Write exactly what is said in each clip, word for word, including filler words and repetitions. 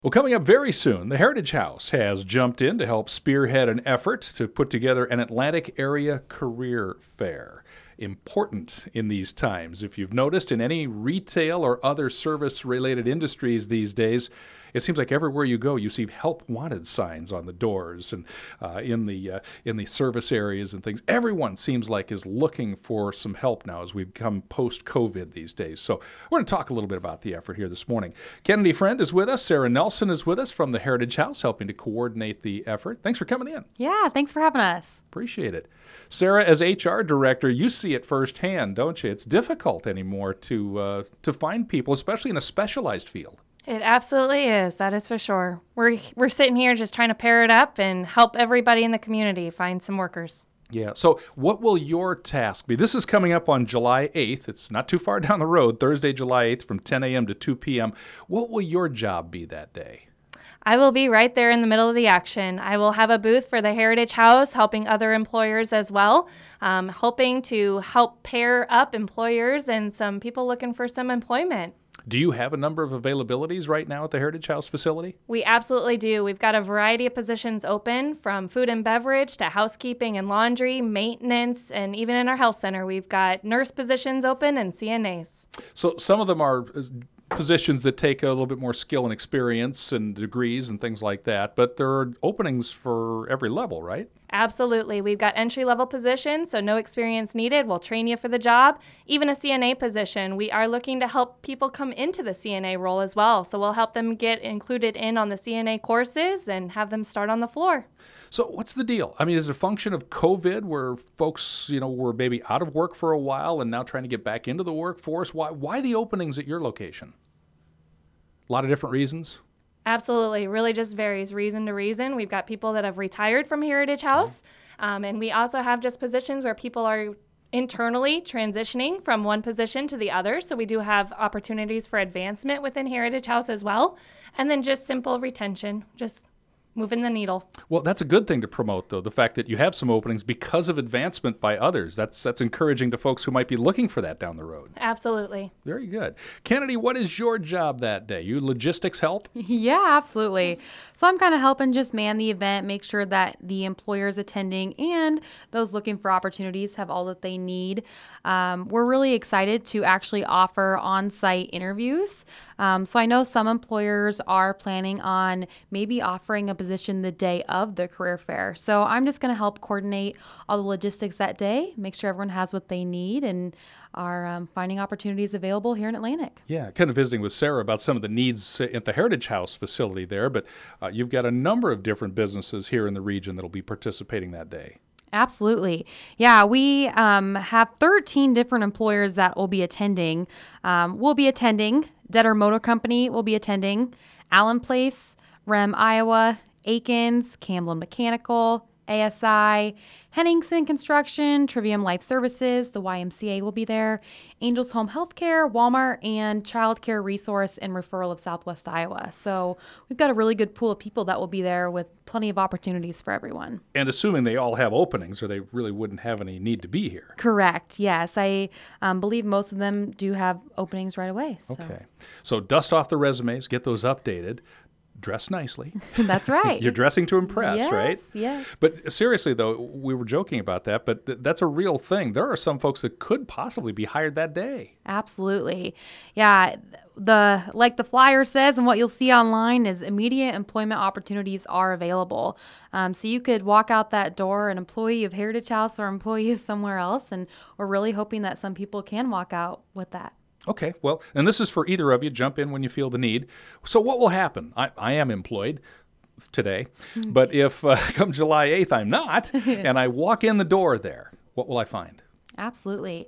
Well, coming up very soon, the Heritage House has jumped in to help spearhead an effort to put together an Atlantic Area Career Fair. Important in these times. If you've noticed in any retail or other service-related industries these days, it seems like everywhere you go, you see help wanted signs on the doors and uh, in the uh, in the service areas and things. Everyone seems like is looking for some help now as we've come post-COVID these days. So we're going to talk a little bit about the effort here this morning. Kennedy Friend is with us. Sarah Nelson is with us from the Heritage House, helping to coordinate the effort. Thanks for coming in. Yeah, thanks for having us. Appreciate it. Sarah, as H R director, you see it firsthand, don't you? It's difficult anymore to uh, to find people, especially in a specialized field. It absolutely is. That is for sure. We're we're sitting here just trying to pair it up and help everybody in the community find some workers. Yeah. So what will your task be? This is coming up on July eighth. It's not too far down the road, Thursday, July eighth from ten a.m. to two p.m. What will your job be that day? I will be right there in the middle of the action. I will have a booth for the Heritage House, helping other employers as well, um, hoping to help pair up employers and some people looking for some employment. Do you have a number of availabilities right now at the Heritage House facility? We absolutely do. We've got a variety of positions open, from food and beverage to housekeeping and laundry, maintenance, and even in our health center, we've got nurse positions open and C N As. So some of them are positions that take a little bit more skill and experience and degrees and things like that, but there are openings for every level, right? Absolutely. We've got entry-level positions, so no experience needed. We'll train you for the job. Even a C N A position, we are looking to help people come into the C N A role as well. So we'll help them get included in on the C N A courses and have them start on the floor. So what's the deal? I mean, is it a function of COVID where folks, you know, were maybe out of work for a while and now trying to get back into the workforce? Why, why the openings at your location? A lot of different reasons? Absolutely. Really just varies reason to reason. We've got people that have retired from Heritage House, um, and we also have just positions where people are internally transitioning from one position to the other. So we do have opportunities for advancement within Heritage House as well. And then just simple retention, just moving the needle. Well, that's a good thing to promote, though, the fact that you have some openings because of advancement by others. That's that's encouraging to folks who might be looking for that down the road. Absolutely. Very good. Kennedy, what is your job that day? You logistics help? Yeah, absolutely. So I'm kind of helping just man the event, make sure that the employers attending and those looking for opportunities have all that they need. Um, we're really excited to actually offer on-site interviews. Um, so I know some employers are planning on maybe offering a position the day of the career fair. So I'm just going to help coordinate all the logistics that day, make sure everyone has what they need, and are um, finding opportunities available here in Atlantic. Yeah, kind of visiting with Sarah about some of the needs at the Heritage House facility there, but uh, you've got a number of different businesses here in the region that will be participating that day. Absolutely. Yeah, we um, have thirteen different employers that will be attending. Um, we'll be attending. Detter Motor Company will be attending. Allen Place, Rem Iowa, Aikens, Camblin Mechanical, A S I, Henningsen Construction, Trivium Life Services, the Y M C A will be there, Angels Home Healthcare, Walmart, and Child Care Resource and Referral of Southwest Iowa. So we've got a really good pool of people that will be there with plenty of opportunities for everyone. And assuming they all have openings, or they really wouldn't have any need to be here. Correct. Yes. I um, believe most of them do have openings right away. So. Okay. So dust off the resumes, get those updated. Dress nicely. That's right. You're dressing to impress, yes, right? Yes. But seriously, though, we were joking about that, but th- that's a real thing. There are some folks that could possibly be hired that day. Absolutely. Yeah. The like the flyer says, and what you'll see online is immediate employment opportunities are available. Um, so you could walk out that door, an employee of Heritage House or employee of somewhere else, and we're really hoping that some people can walk out with that. Okay, well, and this is for either of you. Jump in when you feel the need. So what will happen? I, I am employed today, but if uh, come July eighth I'm not, and I walk in the door there, what will I find? Absolutely.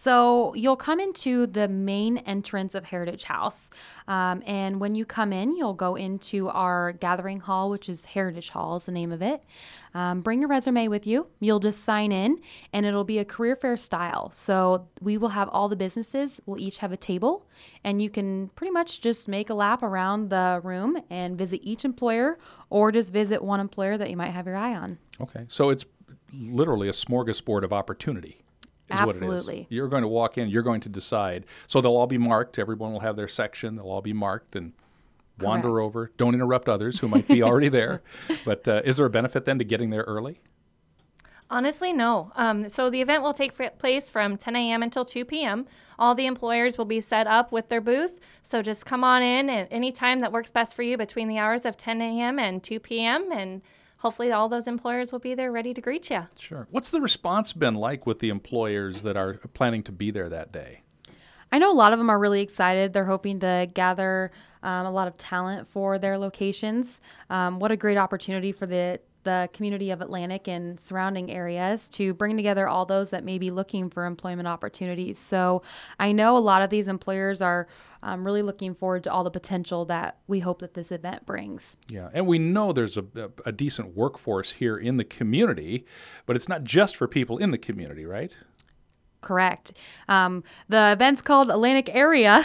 So you'll come into the main entrance of Heritage House. Um, and when you come in, you'll go into our gathering hall, which is Heritage Hall is the name of it. Um, bring your resume with you. You'll just sign in, and it'll be a career fair style. So we will have all the businesses. We'll each have a table, and you can pretty much just make a lap around the room and visit each employer, or just visit one employer that you might have your eye on. Okay, so it's literally a smorgasbord of opportunity. Is Absolutely. What it is. You're going to walk in, you're going to decide. So they'll all be marked. Everyone will have their section. They'll all be marked, and wander Correct. over, don't interrupt others who might be already there. But uh, is there a benefit then to getting there early? Honestly, no. Um, so the event will take f- place from ten a.m. until two p.m. All the employers will be set up with their booth. So just come on in at any time that works best for you between the hours of ten a.m. and two p.m. And hopefully all those employers will be there ready to greet you. Sure. What's the response been like with the employers that are planning to be there that day? I know a lot of them are really excited. They're hoping to gather um, a lot of talent for their locations. Um, what a great opportunity for the the community of Atlantic and surrounding areas to bring together all those that may be looking for employment opportunities. So I know a lot of these employers are um, really looking forward to all the potential that we hope that this event brings. Yeah, and we know there's a, a decent workforce here in the community, but it's not just for people in the community, right? Correct. Um, the event's called Atlantic Area.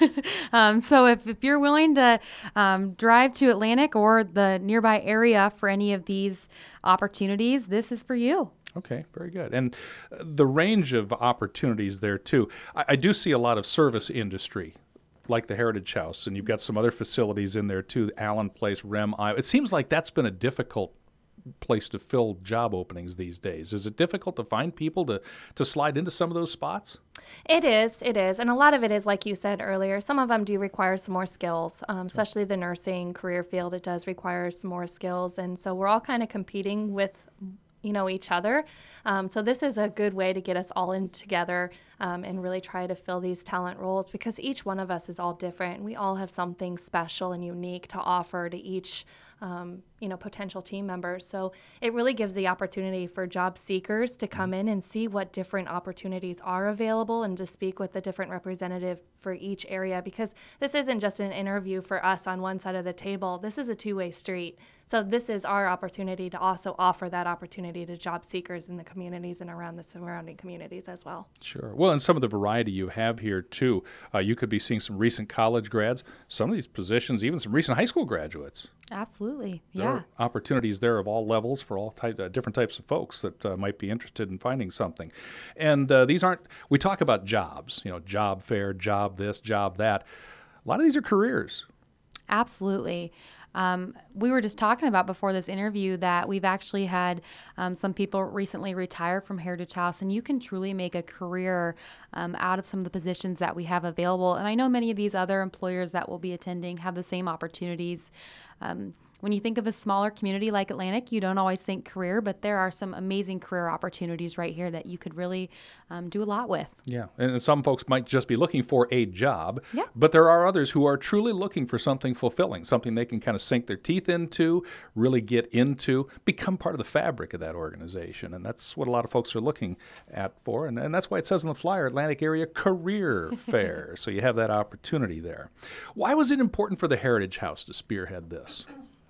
um, so if, if you're willing to um, drive to Atlantic or the nearby area for any of these opportunities, this is for you. Okay, very good. And uh, the range of opportunities there, too. I, I do see a lot of service industry, like the Heritage House, and you've got some other facilities in there, too, Allen Place, Rem, Iowa. It seems like that's been a difficult place to fill job openings these days. Is it difficult to find people to, to slide into some of those spots? It is, it is. And a lot of it is, like you said earlier, some of them do require some more skills, um, especially the nursing career field. It does require some more skills. And so we're all kind of competing with, you know, each other. Um, so this is a good way to get us all in together um, and really try to fill these talent roles, because each one of us is all different. We all have something special and unique to offer to each Um, you know, potential team members. So it really gives the opportunity for job seekers to come in and see what different opportunities are available and to speak with a different representative for each area, because this isn't just an interview for us on one side of the table. This is a two-way street. So this is our opportunity to also offer that opportunity to job seekers in the communities and around the surrounding communities as well. Sure. Well, and some of the variety you have here, too. Uh, you could be seeing some recent college grads, some of these positions, even some recent high school graduates. Absolutely. There Yeah. are opportunities there of all levels for all type, uh, different types of folks that uh, might be interested in finding something. And uh, these aren't, we talk about jobs, you know, job fair, job this, job that. A lot of these are careers. Absolutely. Um, we were just talking about before this interview that we've actually had um, some people recently retire from Heritage House, and you can truly make a career um, out of some of the positions that we have available. And I know many of these other employers that will be attending have the same opportunities. Um, When you think of a smaller community like Atlantic, you don't always think career, but there are some amazing career opportunities right here that you could really um, do a lot with. Yeah, and some folks might just be looking for a job, Yeah. but there are others who are truly looking for something fulfilling, something they can kind of sink their teeth into, really get into, become part of the fabric of that organization. And that's what a lot of folks are looking at for, and, and that's why it says on the flyer, Atlantic Area Career Fair. So you have that opportunity there. Why was it important for the Heritage House to spearhead this?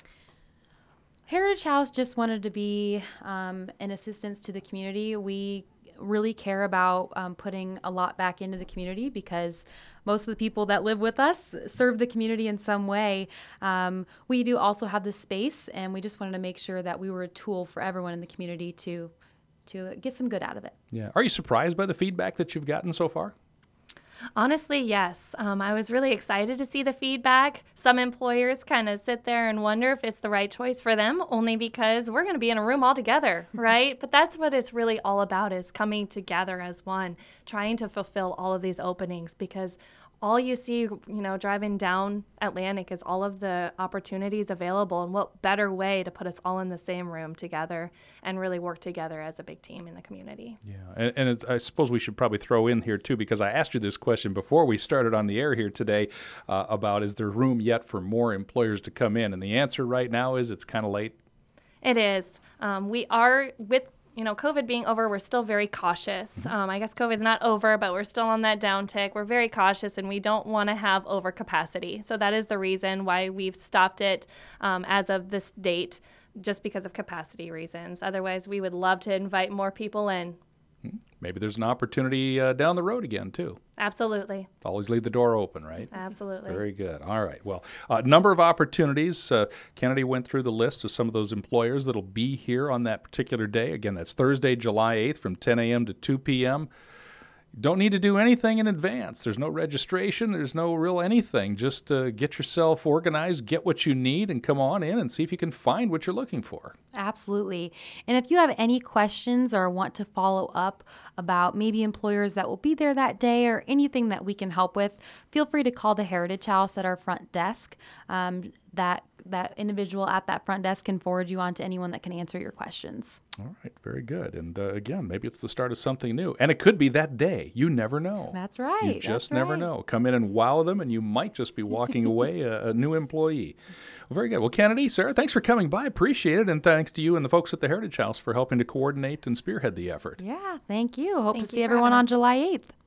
Heritage House just wanted to be um, an assistance to the community. We really care about um, putting a lot back into the community because most of the people that live with us serve the community in some way. Um, we do also have this space, and we just wanted to make sure that we were a tool for everyone in the community to to get some good out of it. Yeah. Are you surprised by the feedback that you've gotten so far? Honestly, yes. Um, I was really excited to see the feedback. Some employers kind of sit there and wonder if it's the right choice for them, only because we're going to be in a room all together, right? But that's what it's really all about, is coming together as one, trying to fulfill all of these openings, because all you see, you know, driving down Atlantic is all of the opportunities available, and what better way to put us all in the same room together and really work together as a big team in the community. Yeah, and, and it's, I suppose we should probably throw in here, too, because I asked you this question before we started on the air here today uh, about is there room yet for more employers to come in? And the answer right now is it's kind of late. It is. Um, we are, with you know, COVID being over, we're still very cautious. Um, I guess COVID's not over, but we're still on that downtick. We're very cautious, and we don't want to have overcapacity. So that is the reason why we've stopped it um, as of this date, just because of capacity reasons. Otherwise, we would love to invite more people in. Maybe there's an opportunity uh, down the road again, too. Absolutely. Always leave the door open, right? Absolutely. Very good. All right. Well, a uh, number of opportunities. Uh, Kennedy went through the list of some of those employers that'll be here on that particular day. Again, that's Thursday, July eighth from ten a.m. to two p.m. Don't need to do anything in advance. There's no registration. There's no real anything. Just uh, get yourself organized, get what you need, and come on in and see if you can find what you're looking for. Absolutely. And if you have any questions or want to follow up about maybe employers that will be there that day or anything that we can help with, feel free to call the Heritage House at our front desk. Um, that that individual at that front desk can forward you on to anyone that can answer your questions. All right, very good. And uh, again, maybe it's the start of something new. And it could be that day. You never know. That's right. You just That's never right. know. Come in and wow them, and you might just be walking away a, a new employee. Well, very good. Well, Kennedy, Sarah, thanks for coming by. Appreciate it. And thanks to you and the folks at the Heritage House for helping to coordinate and spearhead the effort. Yeah, thank you. Hope Thank to you see for everyone having on us. July eighth.